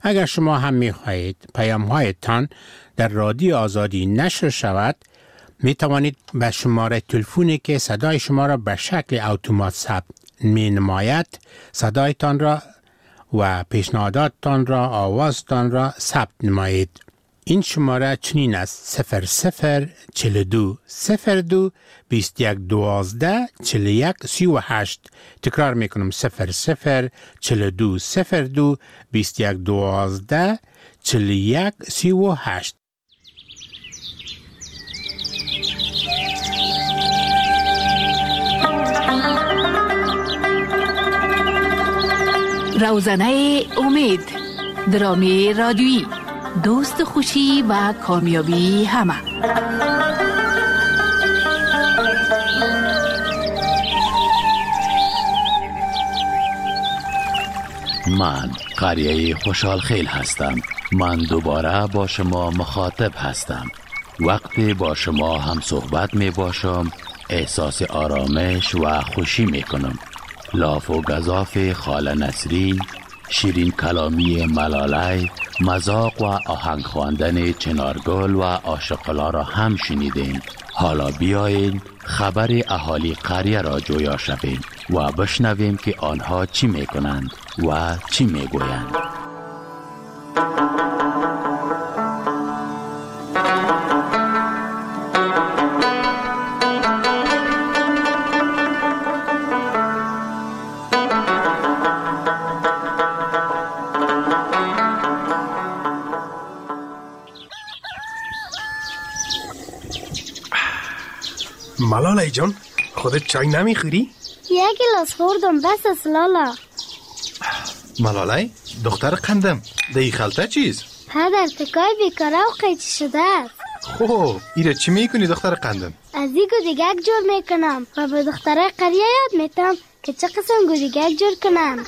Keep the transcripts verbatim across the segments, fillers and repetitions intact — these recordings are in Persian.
اگر شما هم می خواهید پیام هایتان در رادیو آزادی نشر شود، می توانید به شماره تلفنی که صدای شما را به شکل اتومات ثبت می نماید صدایتان را و پیشنهاداتتان را آوازتان را ثبت نمایید. این شماره چنین است: صفر صفر چهل و دو صفر دو بیست و یک دوازده چهل و یک سی و هشت. تکرار میکنم: صفر صفر چهل و دو صفر دو بیست و یک دوازده چهل و یک سی و هشت. روزنه امید، درامی رادیویی، دوست خوشی و کامیابی همه. من قریه خوشحال خیل هستم. من دوباره با شما مخاطب هستم. وقتی با شما هم صحبت می باشم احساس آرامش و خوشی می کنم. لاف و گزاف خاله نسرین، شیرین کلامی ملاله، مذاق و آهنگ خواندن چنارگل و عاشقلا را هم شنیدین. حالا بیایید خبر اهالی قریه را جویا شویم و بشنویم که آنها چی میکنند و چی میگویند. ملاله جان، خودت چای نمیخوری؟ یک گلاس خوردم بس است لالا. ملاله دختر قندم، دی خلطه چیز؟ پدر تکای بیکاره و قیچی شده است. خب ایره چی میکنی دختر قندم؟ از این گودیگک جور میکنم و به دختره قریه یاد میتم که چه قسم گودیگک جور کنم.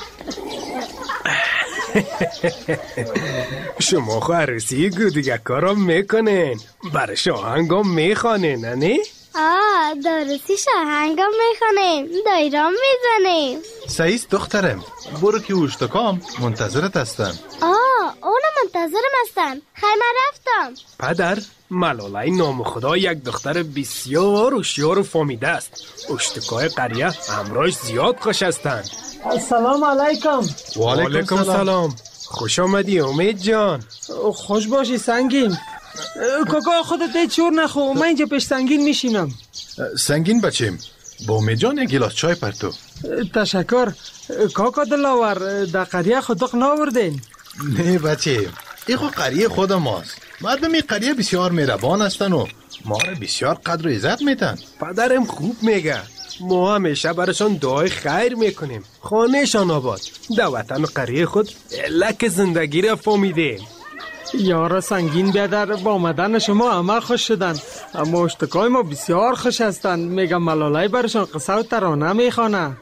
شما خو عروسی گودیگک ها را میکنین، برای شاهنگام میخوانین نه؟ آه دارسی شاهنگام میخوانیم، دایرام میزنیم. سعیست دخترم، برو که اوشتکام منتظرت هستن. آه اونم منتظرم هستن. خیمه رفتم. پدر، ملاله نام خدا یک دختر بسیار هوشیار و فهمیده است. اشتکای قریه همراهش زیاد خوش هستند. السلام علیکم. و علیکم سلام. خوش آمدی امید جان. خوش باشی سنگین. کاکا خودت دی چور نخو، من اینجا پیش سنگین میشینم. سنگین بچیم، با امید جان یک گلاس چای پرتو. تشکر. کاکا دلاور، در قریه خودق ناوردین؟ نه بچه، این خود قریه خود ماست. مردم این قریه بسیار مهربان هستن و ما را بسیار قدر و عزت میتن. پدرم خوب میگه، ما همیشه برشان دعای خیر میکنیم. خانهشان آباد، در وطن قریه خود لک زندگی را فهمیدیم. یارا سنگین بیادر، با آمدن شما همه خوش شدن، اما اشتکای ما بسیار خوش هستن. میگم ملاله برشان قصه و ترانه میخوانه.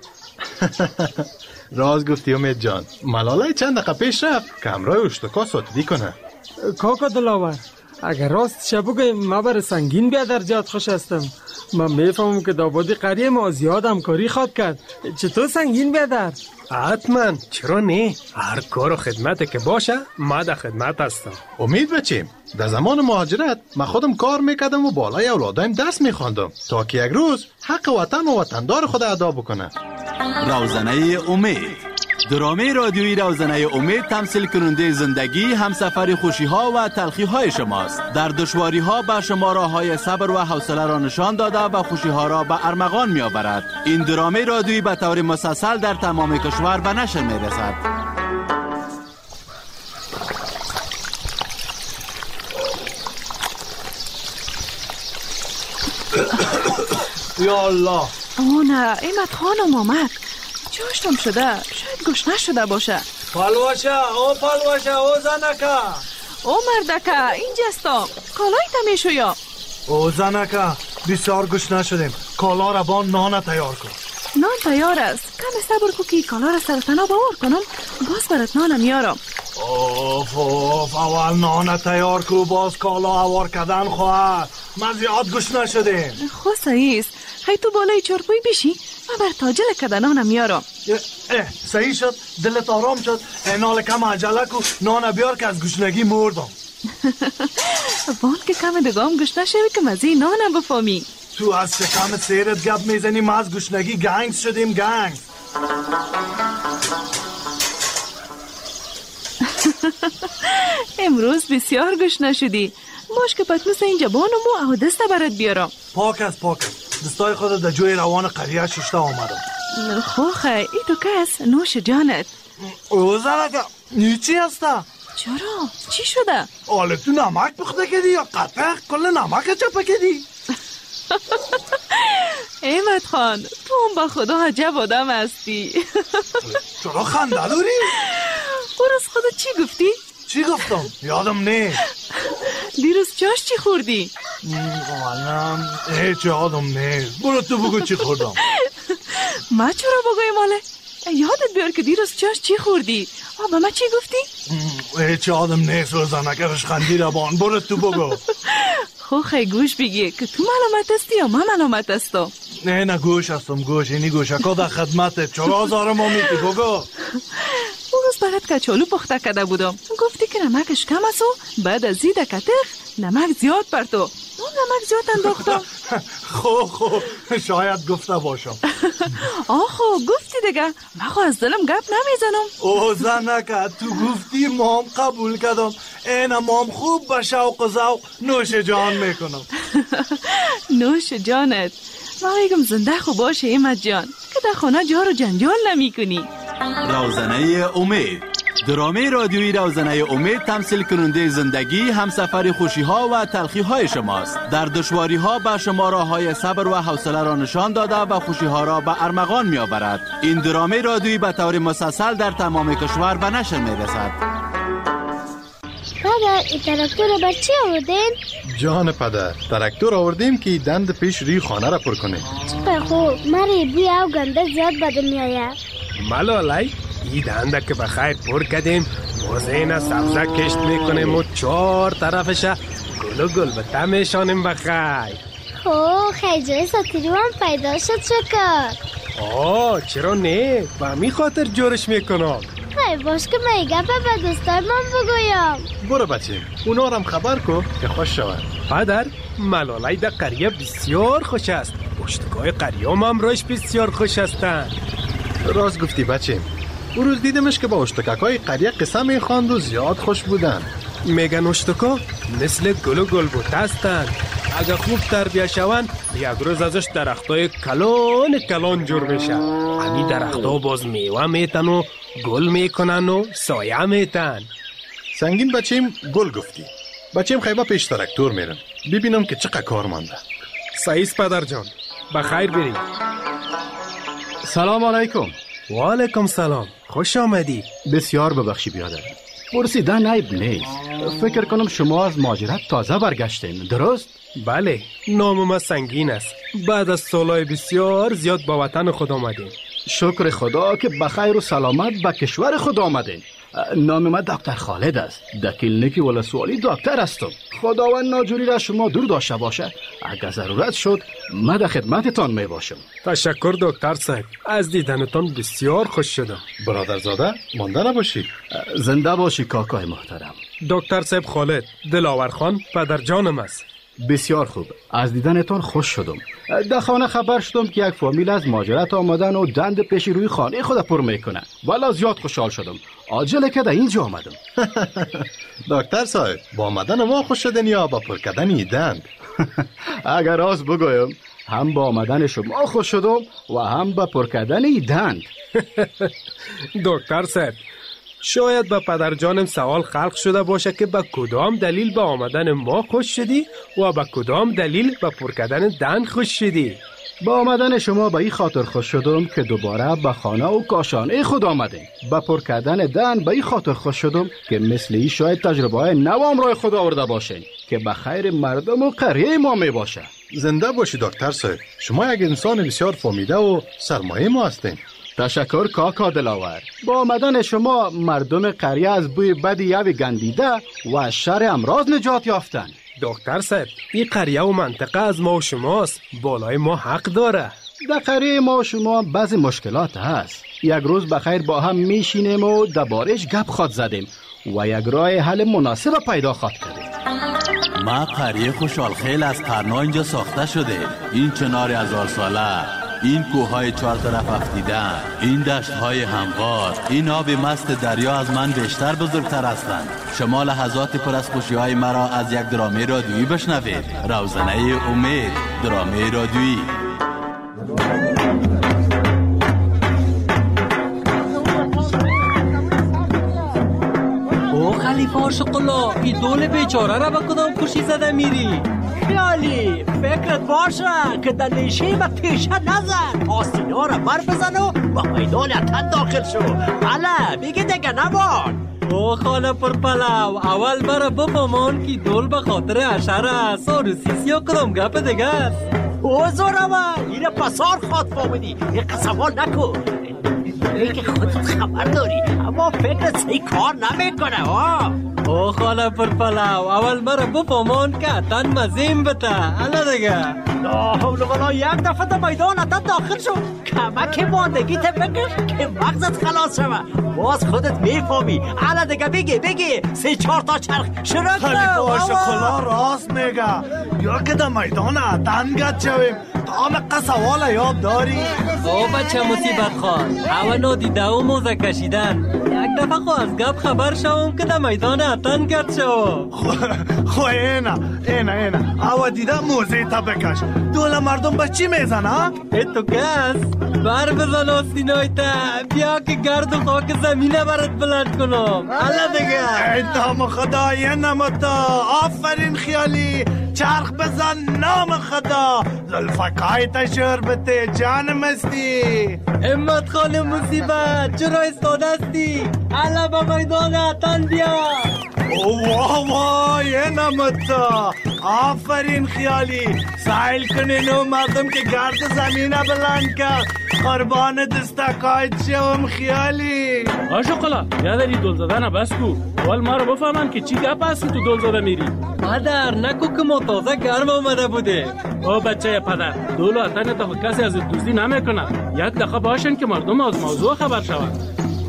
راز گفتی امید جان. ملاله چند دقیقه پیش رفت که همراه اشتکا ساتیدی کنه. کاکا دلاور، اگر راست شبگه ما بر سنگین بیادر جات خوش هستم. من میفهمم که دابادی قریه ما زیاد همکاری خواد کرد. چطور سنگین بیادر؟ حتما، چرا نه؟ هر کار و خدمت که باشه ما در خدمت هستم. امید بچیم، در زمان مهاجرت من خودم کار میکردم و بالای اولادایم درس میخواندم تا که یک روز حق وطن و وطندار خود ادا بکنه. روزنه امید، درامه رادیویی روزنه امید تمثیل کننده زندگی، همسفر خوشی ها و تلخی های شماست. در دشواری ها به شما راه های صبر و حوصله را نشان داده و خوشی ها را به ارمغان می آورد. این درامه رادیویی به طور مسلسل در تمام کشور به نشر می رسد. یا الله. اوه نه، ایمت خانم آمد. جاشتم شده، شاید گشنه شده باشه. پالواشه، او پالواشه، او زنکه، او مردکه، اینجاستا. کالایت میشو یا؟ او زنکه، بسیار گشنه شدیم. کالا را با نان تیار کن. نان تیار است. کم صبر کو که کالا را سرتنا باور کنم، باز برات نان میارم. اوف اوف، اول نان تیار کو، باز کالا اوار کردن خواه. من زیاد گشنه شدیم. خواسته ایست. هی تو بالای چارپوی بشی، من بر تاجل کده نانم میارم. اه صحیح شد، دلت آرام شد. نال کم عجله کو، نان بیار که از گشنگی مردم. وان که کم دگام گشنه شوی که مزی نانم بفامی. تو از شکم سیرت گپ میزنی، ما از گشنگی گنگ شدیم. گنگ امروز بسیار گشنه شدی. باش که پتنوس این جبانمو او دسته برات بیارم. پاک است پاک است. دستای خود در جوی روان قریه ششته آمدم. خوخه ای تو کس نوش جانت. او زنکه نیچی هسته؟ چرا؟ چی شده؟ آله تو نمک بخده کدی یا قطع کل نمک چپه کدی؟ احمد خان تو هم با خدا عجب آدم هستی. چرا خنده داری؟ برس خدا چی گفتی؟ چی گفتم؟ یادم نه. دیروز چاش چی خوردی؟ منم هیچ یادم نه. برو تو بگو چی خوردم. ما چرا بگویم آله؟ یادت بیار که دیروز چاش چی خوردی؟ آبا ما چی گفتی؟ هیچ یادم نه سوزنک رشخندی ربان. برو تو بگو. خوخه گوش بگی که تو ملامت هستی یا من ملامت هستم؟ نه نه گوش هستم گوش. اینی گوشکا در خدمتت. چرا آزار ما میتی بگو. اون روز برات کچالو پخته کده بودم. گفتی که نمکش کم است و بعد از زید کتخ نمک زیاد بر تو. اون نمک زیاد انداختم. خو خو شاید گفته باشم. آخو گفتی دیگه. من خو از دلم گپ نمیزنم. او زنکه تو گفتی مام قبول کردم. این مام خوب به شوق و ذوق نوش جان میکنم. نوش جانت. ما میگم زنده خوب باشه احمد جان که در خانه جار و جنجال نمی کنی. روزنه امید، درامه رادیویی روزنه امید تمثیل کننده زندگی، همسفر خوشی ها و تلخی های شماست. در دشواری ها به شما راه های صبر و حوصله را نشان داده و خوشی ها را به ارمغان می آورد. این درامه رادیویی به طور مسلسل در تمام کشور به نشر می رسد. پدر این تراکتور بر چی آوردین؟ جان پدر، تراکتور آوردیم که دند پیش ری خانه را پر کنیم. چقدر خوب. مری بوی او گنده زیاد بدن میآید. ملالای این دنده که بخیر پر کردیم موزین سبزه کشت میکنیم و چهار طرفش گل و گل بته میشانیم بخیر. خب خیلی جای ساتیرو هم پیدا شد شکر. آه چرا نه؟ به می خاطر جورش میکنم. خیلی باش که من گپ به دوستای من بگویم. برو بچیم اونا رم خبر کو که خوش شود. پدر ملالای در قریه بسیار خوش است. اشتگاه قریه هم امروش بسیار خوش هستند. راست گفتی بچیم. او روز دیدمش که با اشتککای قریه قصه میخواند و زیاد خوش بودن. میگن اشتکا مثل گل و گل بوته هستند. اگه خوب تربیه شوند یک روز ازش درختای کلان کلان جور میشه. همین درختها باز میوه میتن و گل میکنن و سایه میتن. سنگین بچیم گل گفتی. بچیم خیبه پیش تراکتور میرم ببینم که چقدر کار مانده. سعید پدر جان بخیر برید. سلام علیکم. و علیکم سلام. خوش آمدی. بسیار ببخشی بیادر. پرسیدن عیب نیست. فکر کنم شما از مهاجرت تازه برگشتین، درست؟ بله، نام ما سنگین است. بعد از سالهای بسیار زیاد با وطن خود آمدیم. شکر خدا که بخیر و سلامت به کشور خود آمدین. نام من دکتر خالد است. در کلینیک ولسوالی دکتر هستم. خداوند ناجوری را شما دور داشته باشه. اگر ضرورت شد من در خدمتتان می باشم. تشکر دکتر صاحب. از دیدنتان بسیار خوش شدم. برادرزاده مانده نباشی. زنده باشی کاکای محترم. دکتر صاحب خالد دلاور خان پدر جانم است. بسیار خوب. از دیدنتان خوش شدم. در خانه خبر شدم که یک فامیل از مهاجرت آمدن و دند پیشی روی خانه خود پر میکنن. والا زیاد خوشحال شدم. عاجله که در اینجا آمدم. دکتر صاحب با آمدن ما خوش شدن یا با پر کردن این دند؟ اگر راست بگویم هم با آمدن شما خوش شدم و هم با پر کردن این دند. دکتر صاحب شاید با پدر جانم سوال خلق شده باشه که با کدام دلیل با آمدن ما خوش شدی و با کدام دلیل با پر کردن دند خوش شدی. با آمدن شما به این خاطر خوش شدم که دوباره به خانه و کاشانه خود آمدین. با پر کردن دند به این خاطر خوش شدم که مثل این شاید تجربه های نوام رای خود آورده باشین که به خیر مردم و قریه ما می باشه. زنده باشی دکتر صاحب. شما یک انسان بسیار فامیده و سرمایه ما هستین. تشکر کاکا دلاور. با آمدن شما مردم قریه از بوی بدی یوی گندیده و از شر امراض نجات یافتن. دکتر صاحب این قریه و منطقه از ما و شماست. بالای ما حق داره. در قریه ما شما بعضی مشکلات هست. یک روز بخیر با هم میشینیم و دربارش گپ خواد زدیم و یک راه حل مناسب پیدا خواد کردیم. ما قریه خوشحال خیل از قرنا اینجا ساخته شده. این چنار هزار ساله، این کوههای چهار طرف افتیدن، این دشتهای هموار، این آب مست دریا از من بیشتر بزرگتر هستند. شما لحظات پر از خوشی‌های مرا از یک درامه رادیویی بشنوید. روزنه امید، درامه رادیویی. او خلیفه شقلا، این دول بیچاره را به کدام خوشی زده میری؟ خیالی فکرت باشه که در نیشه به پیشه نزن، آستینا را بر بزن و با میدان اتن داخل شو. حالا بگی دیگه نمان. او خاله پر پلو، اول برا بفهمان که دول به خاطر عشر است و روسیسی و کدام گپ دیگه است. او زورمه اینه پسار خواد فامدی، یه قسمال نکن. ای که خودت خبر داری اما فکرت صحیح کار نمیکنه. ها او خاله پر پلو، اول مرا بفهمان که اتن مزیم بته. الا دیگه لا حول ولا، یک دفعه در میدان اتن داخل شو، کمک ماندگی ته بکش که مغزت خلاص شوه، باز خودت میفهمی. الا دیگه بگی بگی سه چهار تا چرخ شروع کنه. خلیفه شکلا راست میگه، یا که در میدان اتن گد شویم. آمقه سوال یاد داری؟ او بچه مصیبت خواه، اول نادیده و موزه کشیدن. یک دفعه خو از گپ خبر شوم که در میدان اتن گرد شو. خو اینا اینا اینا او دیده موزه تا بکش. دول مردم به چی میزنه؟ ای تو کس بر بزن آستینای تا، بیا که گرد و خاک زمینه برات بلند کنم. حالا دیگه ای نام خدا، یه نمتا. آفرین خیالی، چرخ بزن نام خدا. زلفکای تشور بته جان مستی. امت خانه مصیبت چرا استاده استی؟ حالا به میدان اتن بیا. واه واه یه نمتا. آفرین خیالی، سایل کنین و مردم که گرد زمینه بلند کرد. قربان دستکایت شوم خیالی. آشقلا یادری دول زدن بس کو، اول ما رو بفهمن که چی گپ هست تو دول زده میری. پدر نکو که ما تازه گرم آمده بوده. او بچه پدر، دول و اتن تا کسی از دوستی نمیکنه. یک دقیقه باشن که مردم از موضوع خبر شوند.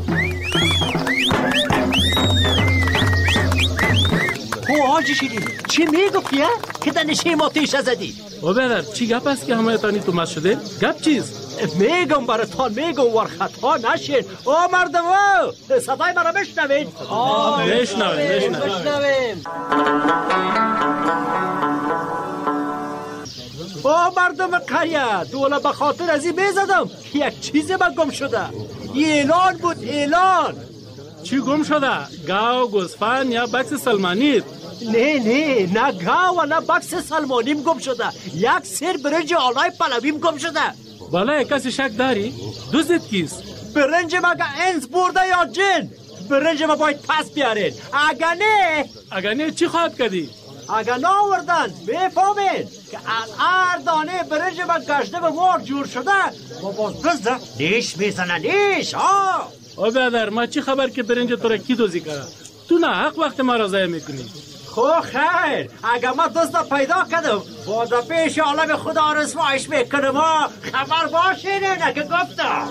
او حاجی شیرین چی میگفتی ها؟ که در نشه ما تیشه زدی؟ او بدر چی گپ است که همه تانی تو مست شده؟ گپ چیز؟ میگم براتان میگم ور خطا نشین. او مردم او صدای مرا بشنوین. بشنوین بشنوین. او مردم قریه، دولا به خاطر ازی میزدم یک چیزی من گم شده. اعلان بود اعلان. چی گم شده؟ گاو، گوسفند یا بکس سلمانی؟ نه نه نه گاو و نه بکس سلمانیم گم شده. یک سر برنج آلای پلویم گم شده. بالای کسی شک داری؟ دوستت کیست؟ برنج مگه انس برده یا جن؟ برنج ما باید پس بیارین. اگه نه اگه نه چی خواهد کردی؟ اگه ناوردن بفهمین که از هر دانه برنج ما گشته به مار جور شده، ما باز بزده نیش میزنه نیش. ها او برادر ما چی خبر که برنج تو را کی دوزی کرد؟ تو نه حق وقت ما را ضایع میکنی. خو خیر اگه ما دست پیدا کردم باز پیش عالم خدا رسوایش میکنم. ها خبر باشین نه که گفتم.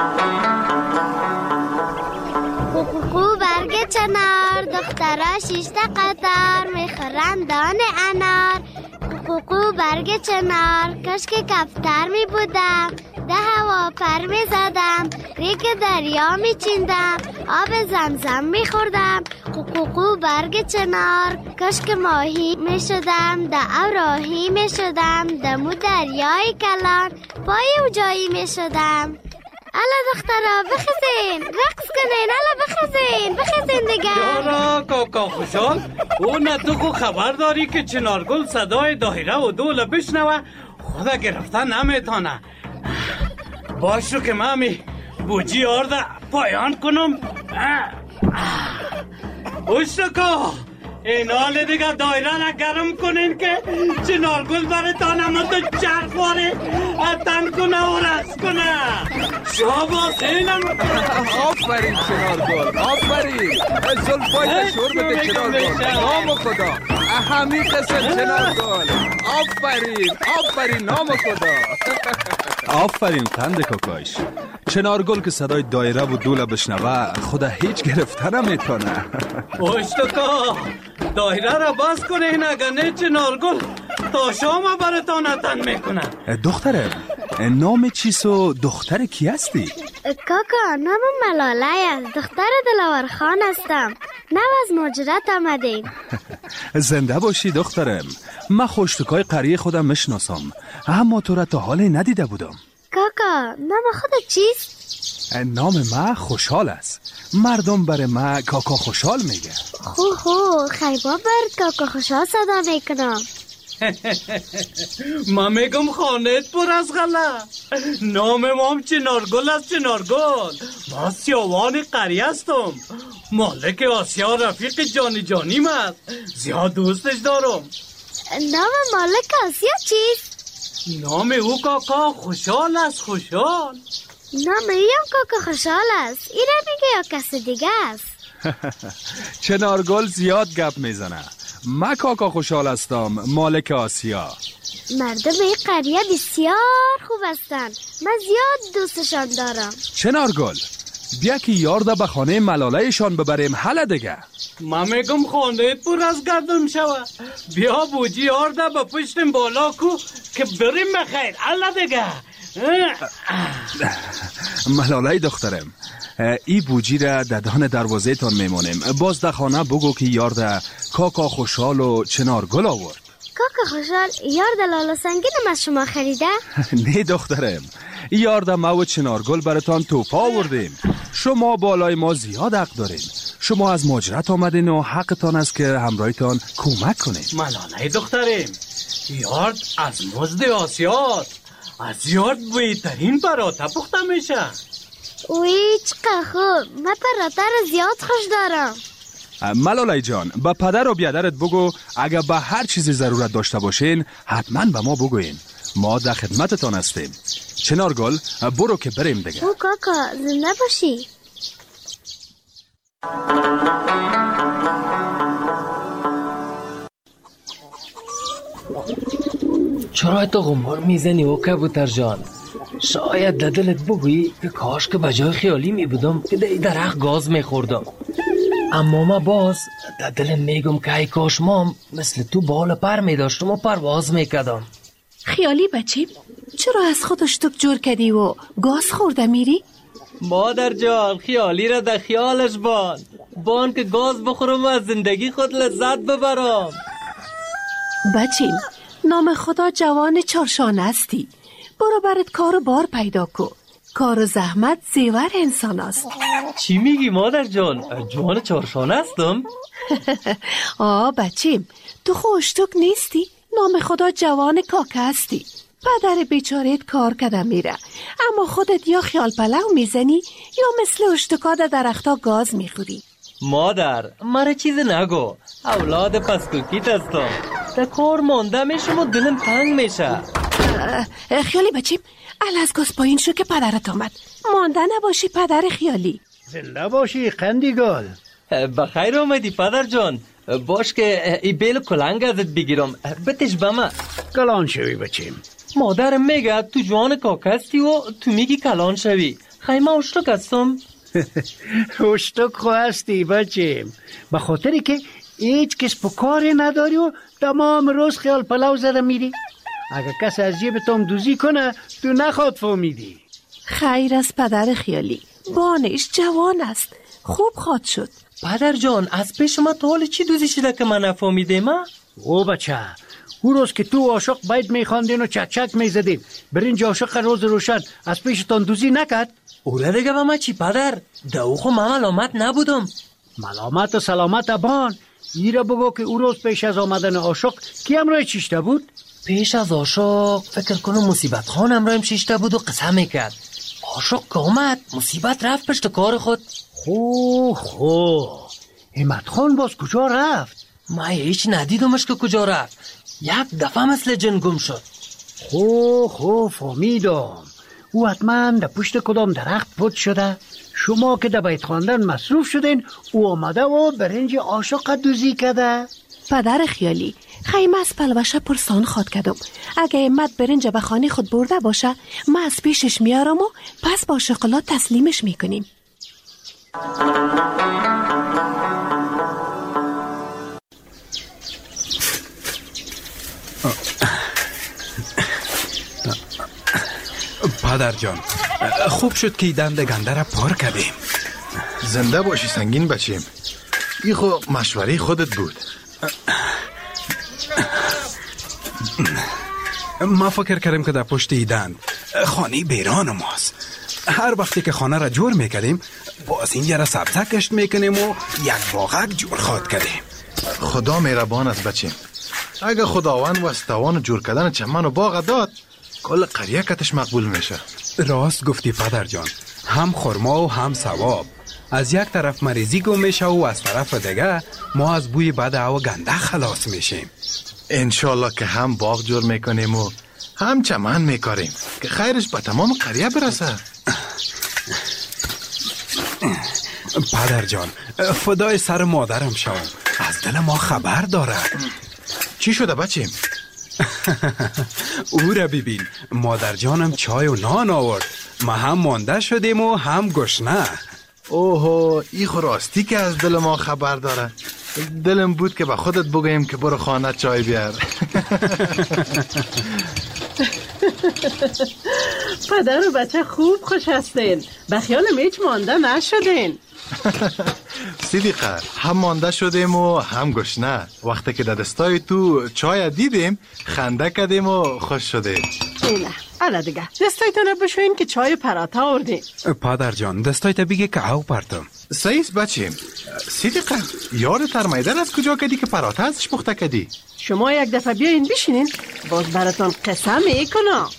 قوقو برگ چنار، دخترا شیشته قطر میخورن دان انار. قوقو برگ چنار، کاش که کفتر می بودم، ده هوا پر می زدم، ریگ دریا می چیندم، آب زمزم می خوردم. قوقو برگ چنار، کاش که ماهی می شدم، ده او راهی می شدم، دمو دریای کلان پای او جایی می شدم. الا دخترا بخزین رقص کنین، الا بخزین بخزین دیگه. یارا کاکا خوشحال، اون تو خو خبر داری که چنارگل صدای دایره و دوله بشنوه خدا گرفتن نمیتانه. باشو که مامی بوجی آرده پایان کنم. اوشکا این حال دیگه دایره را گرم کنین که چنارگل برتان اما تو چرخ واره اتن کنه و رس کنه. شاباس اینم آفرین چنارگل، آفرین. زلفای نشور بده چنارگل، نام خدا. همین قسم چنارگل، آفرین آفرین، نام خدا. آفرین قند کاکاش. چنارگل که صدای دایره و دوله بشنوه خدا هیچ گرفته نمیتونه. اشتکا دایره را باز کنین اگر نه چنارگل تا شام براتان اتن میکنه. دختره نام چیست و دختر کی هستی؟ کاکا نام ملاله است، دختر دلاور خان هستم. نو از مهاجرت آمدیم. زنده باشی دخترم. من خوشتکای قریه خودم میشناسم، اما تو را تا حالی ندیده بودم. کاکا نام خودت چیست؟ نام من خوشحال است. مردم بر من کاکا خوشحال میگه. خو خو خیبا برد کاکا خوشحال صدا میکنم. ما میگم خانت پر از غلا. نام مام چنارگل است. چنارگل ما سیاوان قریه هستم. مالک آسیا رفیق جانی جانیم است. زیاد دوستش دارم. نام مالک آسیا چیست؟ نام او کاکا خوشحال است. خوشحال نام ایم کاکا خوشحال است. ایره میگه یا کس دیگه است؟ چنارگل زیاد گپ میزنه. من کاکا خوشحال هستم، مالک آسیا. مردم این قریه بسیار خوب هستن. من زیاد دوستشان دارم. چنارگل بیا که یارده به خانه ملالهشان ببریم. حالا دیگه من میگم خانه پر از گردم شوه. بیا بوجی یارده به پشتم بالا کو که بریم بخیر. حالا دیگه ملاله دخترم، ای بوجی را ددان دروازه تان میمونیم. باز در خانه بگو که یارده کاکا خوشحال و چنارگل آورد. کاکا خوشحال یارده لالا سنگینم از شما خریده؟ نه دخترم، یارده ما و چنارگل براتان توفا آوردیم. شما بالای ما زیاد حق دارین. شما از مهاجرت آمدین و حقتان است که همراهتان کمک کنین. ملاله دخترم، یارد از مزد آسیات. از یارد بهترین پراته پخته میشه. اوی چقدر خوب. من پراته رو زیاد خوش دارم. ملالای جان با پدر و بیادرت بگو اگر به هر چیزی ضرورت داشته باشین حتما به ما بگوین. ما در خدمتتان هستیم. چنارگل برو که بریم دیگه. او کاکا زنده باشی. چرا تو غمار میزنی او کبوتر جان؟ شاید در دلت بگویی که کاش که بجای خیالی می بودم که در درخت گاز میخوردم. اما ما باز در دلم میگم که ای کاش ما مثل تو بال پر میداشتم و پرواز میکردم. خیالی بچیم چرا از خودش تو جور کردی و گاز خورده میری؟ مادر جان خیالی را در خیالش بان بان که گاز بخورم و از زندگی خود لذت ببرم. بچیم نام خدا جوان چارشان هستی. برو برات کار و بار پیدا کو. کار و زحمت زیور انسان است. چی میگی مادر جان؟ جوان چارشان هستم؟ آه بچیم تو خوشتوک نیستی؟ نام خدا جوان کاکه هستی. پدر بیچارت کار کده میره اما خودت یا خیال پلو میزنی یا مثل اشتکا در درختا گاز میخوری. مادر مرا چیز نگو. اولاد پسکوکیت هستم. در کار مانده میشم و دلم تنگ میشه. خیالی بچیم ال از گاز پایین شو که پدرت آمد. مانده نباشی پدر خیالی. زنده باشی قندیگال. بخیر آمدی پدر جان. باش که ای بیل کلنگ ازت بگیرم بتش بما. کلان شوی بچیم. مادرم میگه تو جوان کاکه هستی و تو میگی کلان شوی. خیمه اشتک هستم. اشتک خو هستی بچیم به خاطری که هیچ کس پکاری نداری و تمام روز خیال پلو زده میری. اگه کس از جیبتم دوزی کنه تو نخواد فهمیدی. خیر از پدر خیالی بانش جوان است خوب خواد شد. پدر جان از پیش ما تا حال چی دوزی شده که من نفهمیدم؟ او بچه او روز که تو عاشق باید میخواندین و چک چک میزدیم برینج عاشق روز روشن از پیشتان دوزی نکرد؟ اوله دیگه با ما چی پدر؟ ده او خو من ملامت نبودم. ملامت و سلامت بان. ایره بگو که او روز پیش از آمدن عاشق کی امرای چیشته بود؟ پیش از عاشق فکر کنم مصیبت خان امرایم شیشته بود و قسم میکرد. عاشق که آمد مصیبت رفت پشت کار خود. خو خو همت خان باز کجا رفت؟ ما هیچ ندیدمش که کجا رفت. یک دفعه مثل جن گم شد. خو خو فهمیدم. او حتما در پشت کدام درخت پد شده. شما که در بیت خواندن مصروف شدین، او آمده و برنج عاشق دوزی کرده. پدر خیالی، خیمه از پلوشه پرسان خواد کردم. اگه امت برنج به خانه خود برده باشه، ما از پیشش میارم و پس با شکلات تسلیمش میکنیم. پدر جان، خوب شد که دند گنده را پار کردیم. زنده باشی سنگین بچیم. ای خو مشوره خودت بود. ما فکر کردیم که در پشت ایدن خانه بیران ماست. هر وقتی که خانه را جور میکردیم باز این یه را سبزه کشت میکنیم و یک باغک جور خواد کردیم. خدا مهربان است بچیم. اگه خداوند وستوان جور کردن چمن و باغ داد، کل قریه کتش مقبول میشه. راست گفتی پدر جان، هم خرما و هم ثواب. از یک طرف مریضی گم میشه و از طرف دیگه ما از بوی بد و گنده خلاص میشیم. انشالله که هم باغ جور میکنیم و هم چمن میکاریم که خیرش به تمام قریه برسه. پدر جان، فدای سر مادرم شوم، از دل ما خبر داره. چی شده بچیم؟ او را ببین، مادر جانم چای و نان آورد. ما هم مانده شدیم و هم گشنه. اوهو، ای خو راستی که از دل ما خبر داره. دلم بود که به خودت بگویم که برو خانه چای بیار. پدر و بچه خوب خوش هستین. به خیالم هیچ مانده نشدین. صدیقه، هم مانده شدیم و هم گشنه. وقتی که در دستای تو چای دیدیم خنده کردیم و خوش شدیم. نه، حالا دیگه دستایتون بشوین که چای پراتا آوردیم. پدر جان، دستایت بگه که او پرتم. سیس بچیم. صدیقه، یاد ترمیدن از کجا کردی که پراتا ازش پخته کردی؟ شما یک دفعه بیاین بشینین، باز براتون قصه میکنم.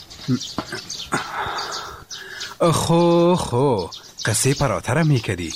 خو خو قصه پراتا را میکردی؟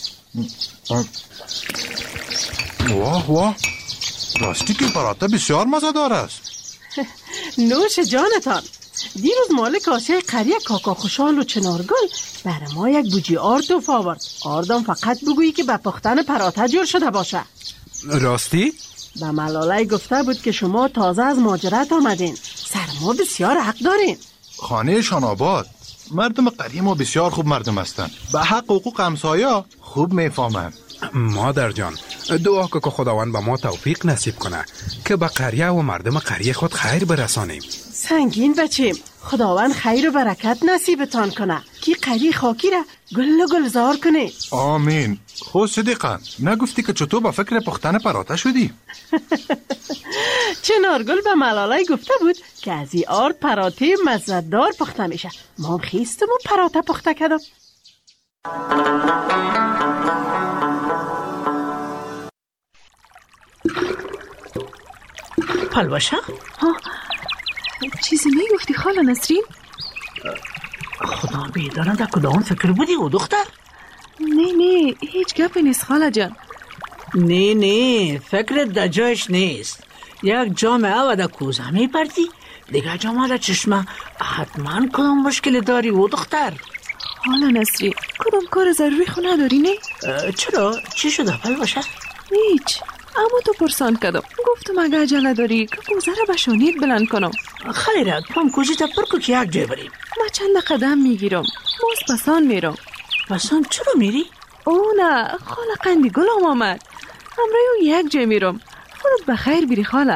واه واه، راستی که پراتا بسیار مزه دار است. نوش جانتان. دیروز مالک آسیای قریه کاکا خوشحال و چنارگل برای ما یک بوجی آرد توفا آورد. آردم فقط بگویی که به پختن پراتا جور شده باشه. راستی؟ به ملاله گفته بود که شما تازه از مهاجرت آمدین، سرما بسیار حق دارین. خانه شان آباد. مردم قریه ما بسیار خوب مردم هستن. به حق حقوق همسایه خوب میفهمن. مادر جان، دعا که خداوند به ما توفیق نصیب کنه که به قریه و مردم قریه خود خیر برسانیم. سنگین بچیم، خداوند خیر و برکت نصیبتان کنه که قریه خاکی را گل و گلزار کنه. آمین. خود صدیقه، نگفتی که چطور به فکر پختن پراتا شدی؟ چنارگل به ملاله گفته بود که از این آرد پراته مزه‌دار پخته میشه. ما هم خیستم و پراتا پخته کردم. پلوشه؟ ها، چیزی میگفتی خاله نسرین؟ خدا بیدارم در کدام فکر بودی او دختر؟ نه نه، هیچ گپی نیست خاله جان. نه نه، فکرت در جایش نیست. یک جامعه و در کوزه میپردی، دیگه جامعه در چشمه. حتما کدام مشکل داری او دختر؟ حالا نسری، کدام کار ضروری خو نداری نه؟ چرا؟ چی شده پلوشه؟ هیچ، اما تو پرسان کردم. گفتم اگه عجله داری که کوزه را به شانیت بلند کنم. خیرت، پام کوزی تا پر کو که یک جای بریم. ما چند قدم میگیرم، باز پسان میرم. پسان چرا میری؟ او نه، خاله قندی گلم آمد. همراه او یک جای میرم. خودت بخیر بیری خاله.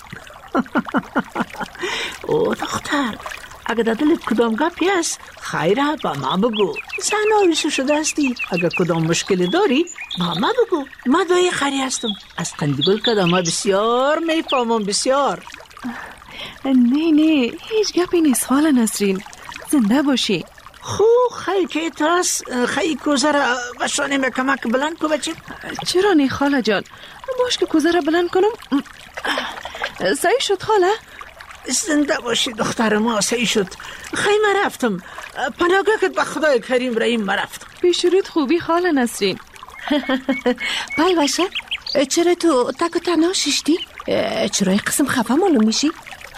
او دختر، اگه در دلت کدام گپی است خیره با ما بگو. زن آویسو شده هستی، اگه کدام مشکل داری با ما بگو. ما دایی خری هستم، از قندگل کدام ها بسیار میفهمم بسیار. نه نه، هیچ گپی نیست خاله نسرین، زنده باشی. خو خیلی که تاس خیلی کوزه را بشانه مکمک بلند کو بچه. چرا نی خاله جان؟ باش که کوزه را بلند کنم. سعی شد خاله؟ زنده باشی دختر ما، سعی شد. خیلی رفتم، پناهگاه که به خدای کریم رحیم رفتم. پیشورت خوبی خاله نسرین. پلوشه، چرا تو تک و تنها ششتی؟ چرا یک قسم خفه معلوم میشی؟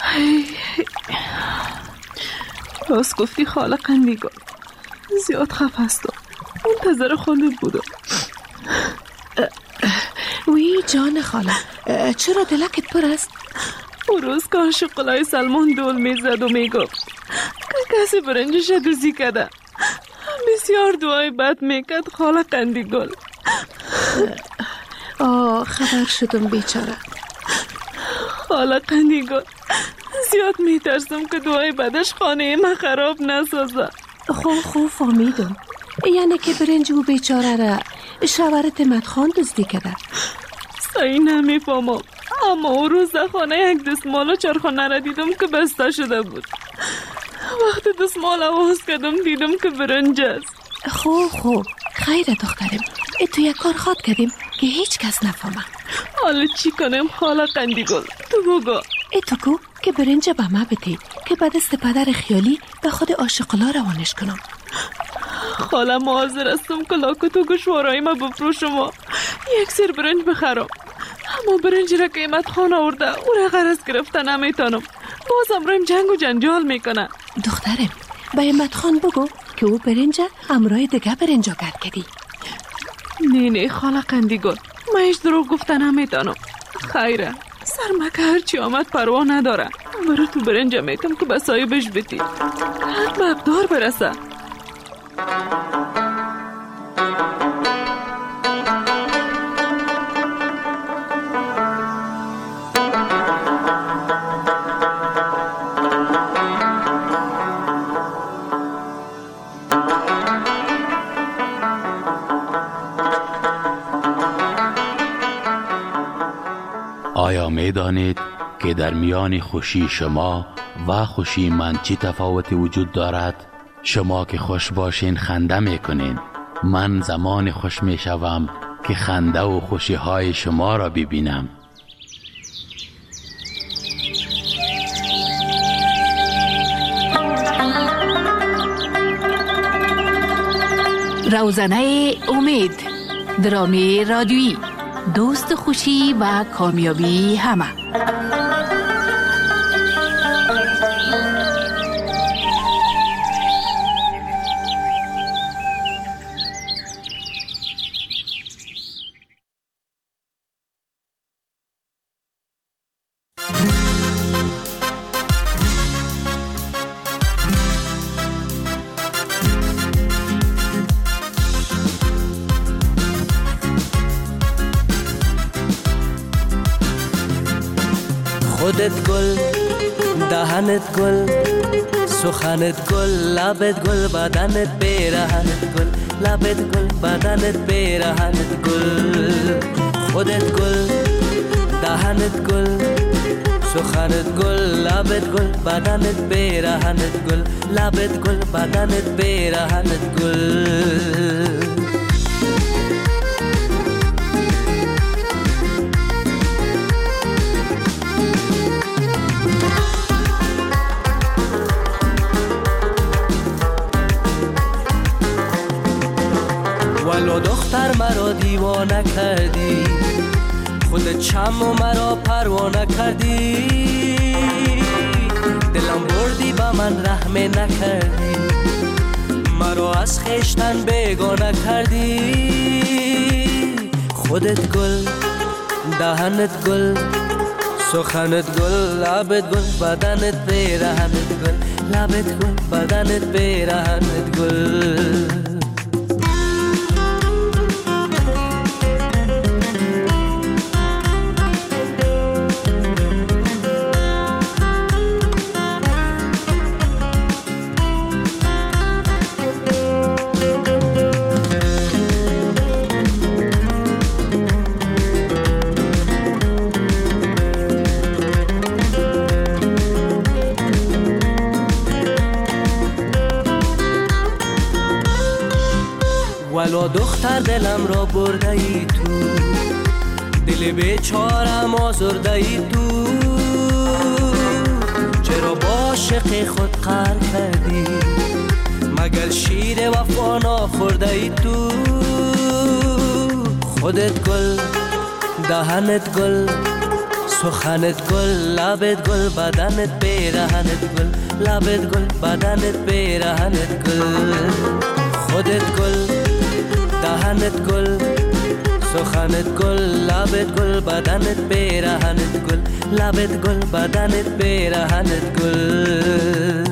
راست گفتی خاله قندیگل، زیاد خفه هستم، منتظر خودت بودم. وی جان خاله، چرا دلکت پر است؟ اون روز که شقلای سلمان دول میزد و میگفت که کسی برنجش دوزی کده، بسیار دعای بد میکرد خاله قندیگل. آه خبر شدم بیچاره. خاله قندیگل، زیاد میترسم که دعای بدش خانه ما خراب نسازه. خوب خوب فهمیدم، یعنی که برنج و بیچاره را شوهرت مدخان دزدی کده. صحیح نمیفهمم، اما اون روز در خانه یک دستمال و چرخانه را دیدم که بسته شده بود. وقتی دستمال آواز کردم دیدم که برنج است. خوب خوب خیره دخترم، ای تو یک کار خواد کردیم که هیچ کس نفهمه. حالا چی کنم خاله قندیگل؟ تو بگو. ای تو کو که برنج به ما بده که به دست پدر خیالی به خود عاشقلا روانش کنم. خاله معاذر هستم که لاکت و گوشوارای ما بفروشم و یک سر برنج بخرم، اما برنج را قیمت خان آورده او را غرض گرفته نمیتانم. باز امرایم جنگ و جنجال میکنه. دخترم به امت خان بگو که او برنج امرای دیگه برنجا گرد کردی. نه نه خاله قندیگل، من هیچ دروغ گفته نمیتانم. خیره سرمکه هرچی آمد پروا نداره. برای تو برنج میتم که به صاحبش بیتی حد به اقدار برسه. آیا می دانید که در میان خوشی شما و خوشی من چی تفاوتی وجود دارد؟ شما که خوش باشین خنده میکنین، من زمان خوش میشوم که خنده و خوشی های شما را ببینم. روزنه امید، درامی رادیویی، دوست خوشی و کامیابی همه. خودت گل، دهنت گل، سخنت گل، لبت گل، بدنت پیرهنت گل، لبت گل، بدنت پیرهنت گل. خودت گل، دهنت گل، سخنت گل، لبت گل، بدنت پیرهنت گل، لبت گل، بدنت پیرهنت گل. ولو دختر مرا دیوانه کردی، خودت چم و مرا پروانه کردی، دلم بردی با من رحم نکردی، مرا از خیشتن بیگانه کردی. خودت گل، دهنت گل، سخنت گل، لبت گل، بدنت پیرهنت گل، لبت گل، بدنت پیرهنت گل. ولو دختر دلم را برده ای تو، دل بیچارم آزرده ای تو، چرا با عاشق خود قهر کردی، مگر شیر وفا نخورده ای تو. خودت گل، دهنت گل سخنت گل لبت گل بدنت پیرهنت گل لبت گل بدنت پیرهنت گل خودت گل دهنت گل سخنت گل لبت گل بدنت پیرهنت گل لبت گل بدنت پیرهنت گل